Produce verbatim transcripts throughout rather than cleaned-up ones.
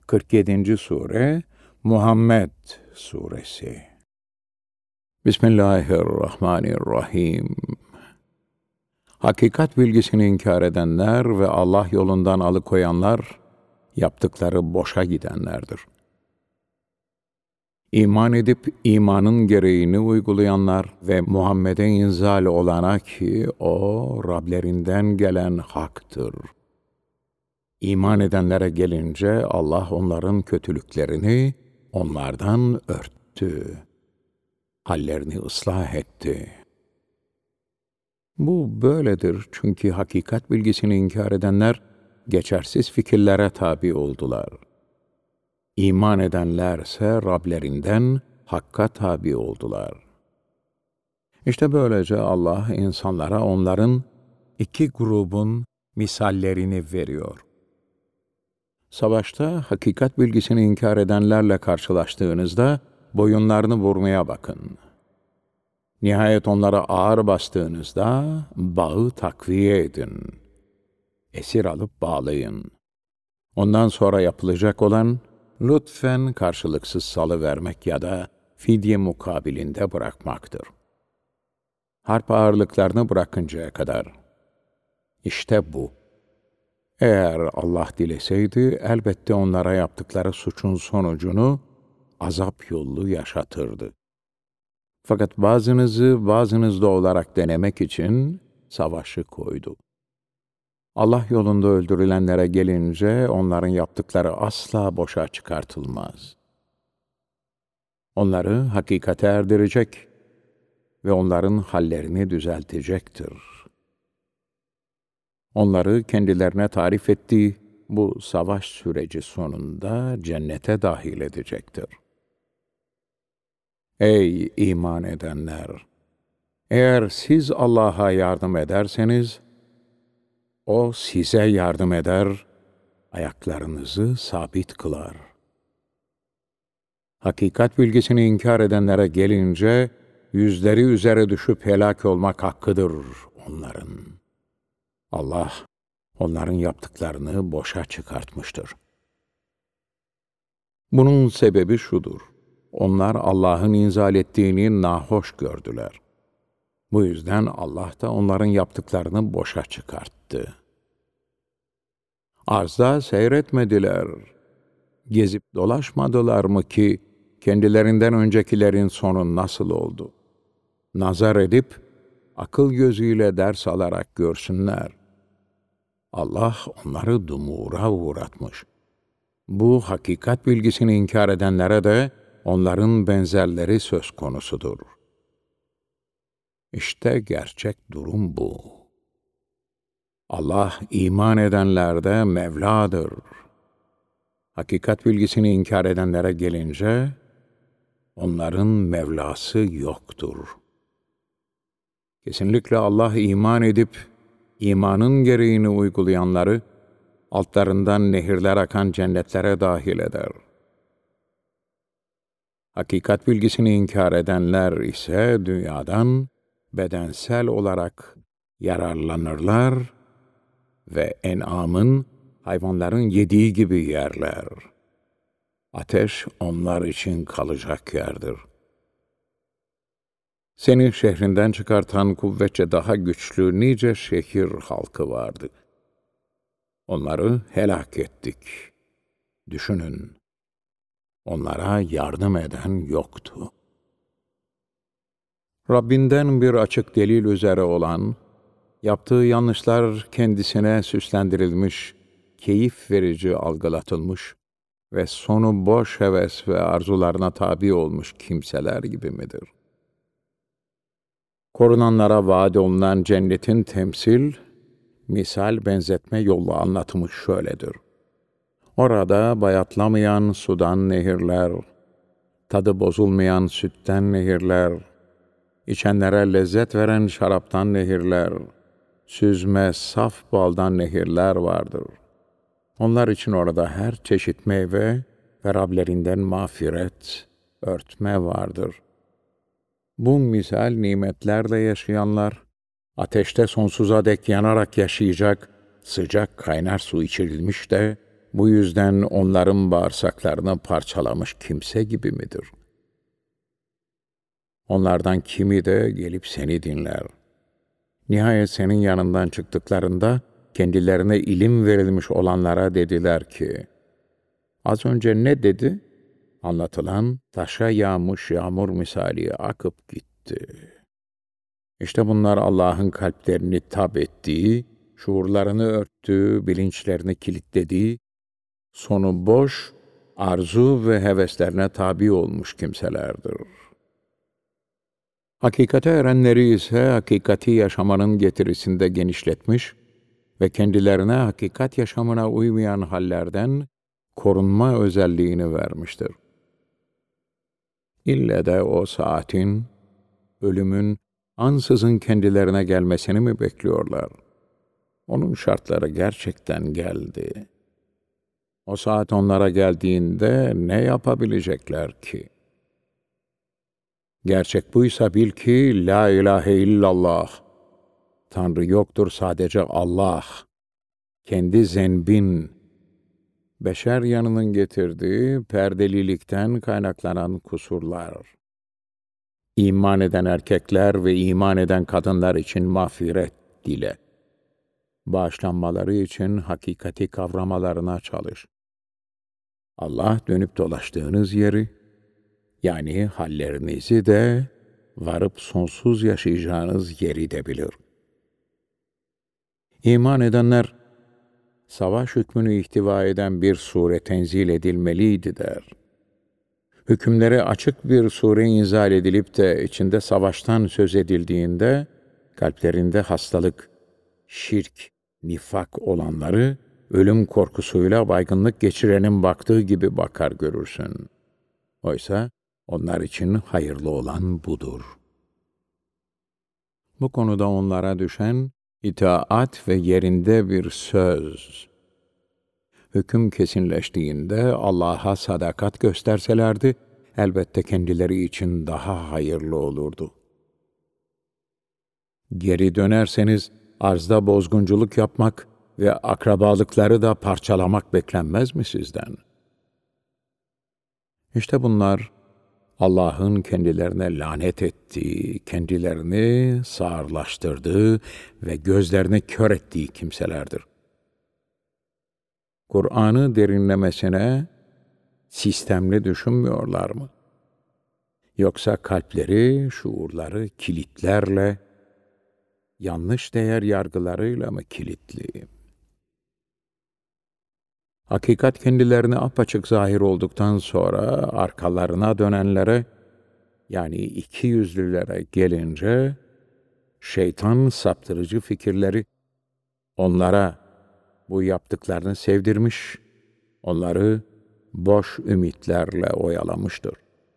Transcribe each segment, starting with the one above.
kırk yedinci sure Muhammed suresi. Bismillahirrahmanirrahim. Hakikat bilgisini inkar edenler ve Allah yolundan alıkoyanlar, yaptıkları boşa gidenlerdir. İman edip imanın gereğini uygulayanlar ve Muhammed'e inzal olana ki o Rablerinden gelen haktır. İman edenlere gelince Allah onların kötülüklerini onlardan örttü. Hallerini ıslah etti. Bu böyledir çünkü hakikat bilgisini inkar edenler geçersiz fikirlere tabi oldular. İman edenlerse Rablerinden hakka tabi oldular. İşte böylece Allah insanlara onların iki grubun misallerini veriyor. Savaşta hakikat bilgisini inkar edenlerle karşılaştığınızda boyunlarını vurmaya bakın. Nihayet onlara ağır bastığınızda bağı takviye edin. Esir alıp bağlayın. Ondan sonra yapılacak olan lütfen karşılıksız salıvermek ya da fidye mukabilinde bırakmaktır. Harp ağırlıklarını bırakıncaya kadar. İşte bu. Eğer Allah dileseydi elbette onlara yaptıkları suçun sonucunu azap yollu yaşatırdı. Fakat bazınızı bazınızda olarak denemek için savaşı koydu. Allah yolunda öldürülenlere gelince onların yaptıkları asla boşa çıkartılmaz. Onları hakikate erdirecek ve onların hallerini düzeltecektir. Onları kendilerine tarif ettiği bu savaş süreci sonunda cennete dahil edecektir. Ey iman edenler! Eğer siz Allah'a yardım ederseniz, O size yardım eder, ayaklarınızı sabit kılar. Hakikat bilgisini inkar edenlere gelince, yüzleri üzere düşüp helak olmak hakkıdır onların. Allah, onların yaptıklarını boşa çıkartmıştır. Bunun sebebi şudur. Onlar Allah'ın inzal ettiğini nahoş gördüler. Bu yüzden Allah da onların yaptıklarını boşa çıkarttı. Arzda seyretmediler. Gezip dolaşmadılar mı ki kendilerinden öncekilerin sonu nasıl oldu? Nazar edip akıl gözüyle ders alarak görsünler. Allah onları dumura uğratmış. Bu hakikat bilgisini inkar edenlere de onların benzerleri söz konusudur. İşte gerçek durum bu. Allah iman edenlerde Mevla'dır. Hakikat bilgisini inkar edenlere gelince, onların Mevlası yoktur. Kesinlikle Allah iman edip, imanın gereğini uygulayanları, altlarından nehirler akan cennetlere dahil eder. Hakikat bilgisini inkar edenler ise dünyadan bedensel olarak yararlanırlar ve en'amın, hayvanların yediği gibi yerler. Ateş onlar için kalacak yerdir. Seni şehrinden çıkartan kuvvetçe daha güçlü nice şehir halkı vardı. Onları helak ettik. Düşünün, onlara yardım eden yoktu. Rabbinden bir açık delil üzere olan, yaptığı yanlışlar kendisine süslendirilmiş, keyif verici algılatılmış ve sonu boş heves ve arzularına tabi olmuş kimseler gibi midir? Korunanlara vaat olunan cennetin temsil, misal benzetme yolu anlatımı şöyledir. Orada bayatlamayan sudan nehirler, tadı bozulmayan sütten nehirler, içenlere lezzet veren şaraptan nehirler, süzme saf baldan nehirler vardır. Onlar için orada her çeşit meyve ve Rablerinden mağfiret, örtme vardır. Bu misal nimetlerle yaşayanlar, ateşte sonsuza dek yanarak yaşayacak, sıcak kaynar su içirilmiş de, bu yüzden onların bağırsaklarını parçalamış kimse gibi midir? Onlardan kimi de gelip seni dinler. Nihayet senin yanından çıktıklarında kendilerine ilim verilmiş olanlara dediler ki, az önce ne dedi? Anlatılan taşa yağmış yağmur misali akıp gitti. İşte bunlar Allah'ın kalplerini tab ettiği, şuurlarını örttüğü, bilinçlerini kilitlediği, sonu boş, arzu ve heveslerine tabi olmuş kimselerdir. Hakikate erenleri ise hakikati yaşamanın getirisinde genişletmiş ve kendilerine hakikat yaşamına uymayan hallerden korunma özelliğini vermiştir. İlle de o saatin, ölümün ansızın kendilerine gelmesini mi bekliyorlar? Onun şartları gerçekten geldi. O saat onlara geldiğinde ne yapabilecekler ki? Gerçek buysa bil ki la ilahe illallah. Tanrı yoktur, sadece Allah. Kendi zenbin, beşer yanının getirdiği perdelilikten kaynaklanan kusurlar. İman eden erkekler ve iman eden kadınlar için mağfiret dile. Bağışlanmaları için hakikati kavramalarına çalış. Allah dönüp dolaştığınız yeri, yani hallerinizi de varıp sonsuz yaşayacağınız yeri de bilir. İman edenler, savaş hükmünü ihtiva eden bir sure tenzil edilmeliydi der. Hükümleri açık bir sure inzal edilip de içinde savaştan söz edildiğinde, kalplerinde hastalık, şirk, nifak olanları, ölüm korkusuyla baygınlık geçirenin baktığı gibi bakar görürsün. Oysa onlar için hayırlı olan budur. Bu konuda onlara düşen itaat ve yerinde bir söz. Hüküm kesinleştiğinde Allah'a sadakat gösterselerdi, elbette kendileri için daha hayırlı olurdu. Geri dönerseniz, arzda bozgunculuk yapmak ve akrabalıkları da parçalamak beklenmez mi sizden? İşte bunlar, Allah'ın kendilerine lanet ettiği, kendilerini sağırlaştırdığı ve gözlerini kör ettiği kimselerdir. Kur'an'ı derinlemesine sistemli düşünmüyorlar mı? Yoksa kalpleri, şuurları kilitlerle, yanlış değer yargılarıyla mı kilitli? Hakikat kendilerine apaçık zahir olduktan sonra arkalarına dönenlere, yani iki yüzlülere gelince, şeytan saptırıcı fikirleri onlara bu yaptıklarını sevdirmiş, onları boş ümitlerle oyalamıştır.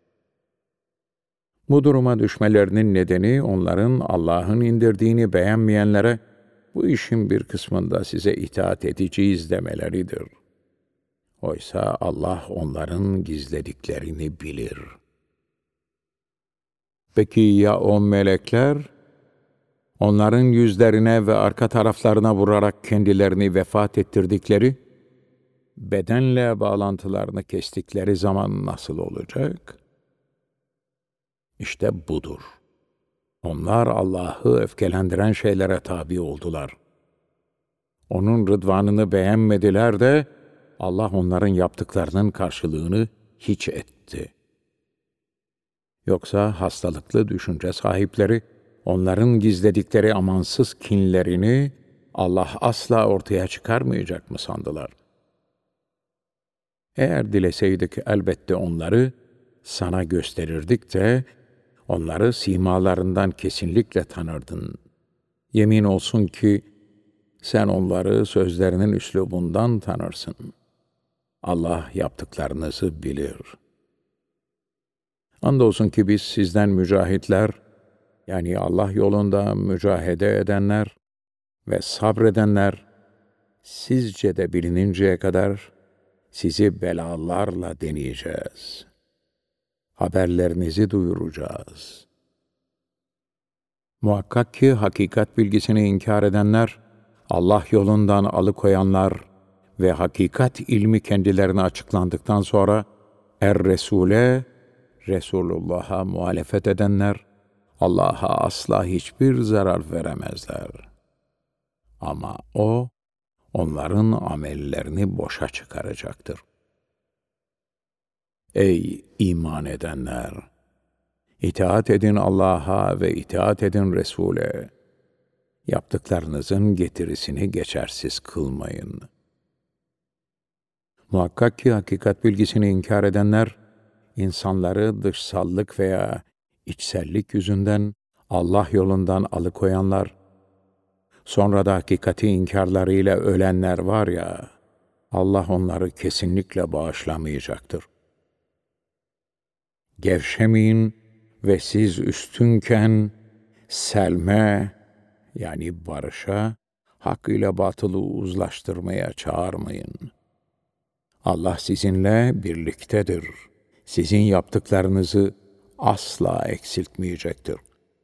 Bu duruma düşmelerinin nedeni onların Allah'ın indirdiğini beğenmeyenlere bu işin bir kısmında size itaat edeceğiz demeleridir. Oysa Allah onların gizlediklerini bilir. Peki ya o melekler? Onların yüzlerine ve arka taraflarına vurarak kendilerini vefat ettirdikleri, bedenle bağlantılarını kestikleri zaman nasıl olacak? İşte budur. Onlar Allah'ı öfkelendiren şeylere tabi oldular. Onun rıdvanını beğenmediler de, Allah onların yaptıklarının karşılığını hiç etti. Yoksa hastalıklı düşünce sahipleri, onların gizledikleri amansız kinlerini Allah asla ortaya çıkarmayacak mı sandılar? Eğer dileseydik elbette onları sana gösterirdik de, onları simalarından kesinlikle tanırdın. Yemin olsun ki, sen onları sözlerinin üslubundan tanırsın. Allah yaptıklarınızı bilir. Andolsun ki biz sizden mücahitler, yani Allah yolunda mücahede edenler ve sabredenler, sizce de bilininceye kadar sizi belalarla deneyeceğiz. Haberlerinizi duyuracağız. Muhakkak ki hakikat bilgisini inkar edenler, Allah yolundan alıkoyanlar ve hakikat ilmi kendilerine açıklandıktan sonra Er-Resul'e, Resulullah'a muhalefet edenler Allah'a asla hiçbir zarar veremezler. Ama O, onların amellerini boşa çıkaracaktır. Ey iman edenler! İtaat edin Allah'a ve itaat edin Resul'e. Yaptıklarınızın getirisini geçersiz kılmayın. Muhakkak ki hakikat bilgisini inkar edenler, insanları dışsallık veya içsellik yüzünden Allah yolundan alıkoyanlar, sonra da hakikati inkarlarıyla ölenler var ya, Allah onları kesinlikle bağışlamayacaktır. Gevşemeyin ve siz üstünken selme, yani barışa, hak ile batılı uzlaştırmaya çağırmayın. Allah sizinle birliktedir. Sizin yaptıklarınızı asla eksiltmeyecektir.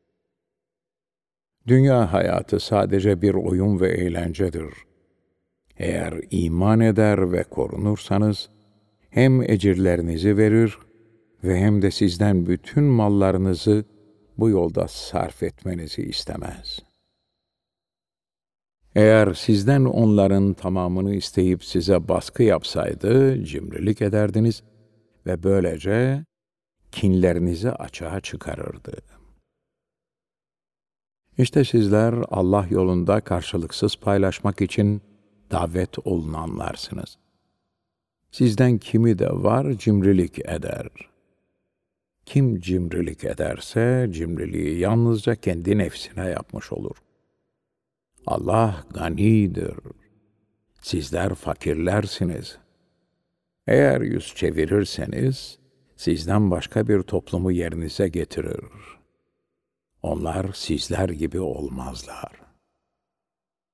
Dünya hayatı sadece bir oyun ve eğlencedir. Eğer iman eder ve korunursanız, hem ecirlerinizi verir ve hem de sizden bütün mallarınızı bu yolda sarf etmenizi istemez. Eğer sizden onların tamamını isteyip size baskı yapsaydı, cimrilik ederdiniz ve böylece kinlerinizi açığa çıkarırdı. İşte sizler Allah yolunda karşılıksız paylaşmak için davet olunanlarsınız. Sizden kimi de var cimrilik eder. Kim cimrilik ederse cimriliği yalnızca kendi nefsine yapmış olur. Allah ganidir. Sizler fakirlersiniz. Eğer yüz çevirirseniz, sizden başka bir toplumu yerinize getirir. Onlar sizler gibi olmazlar.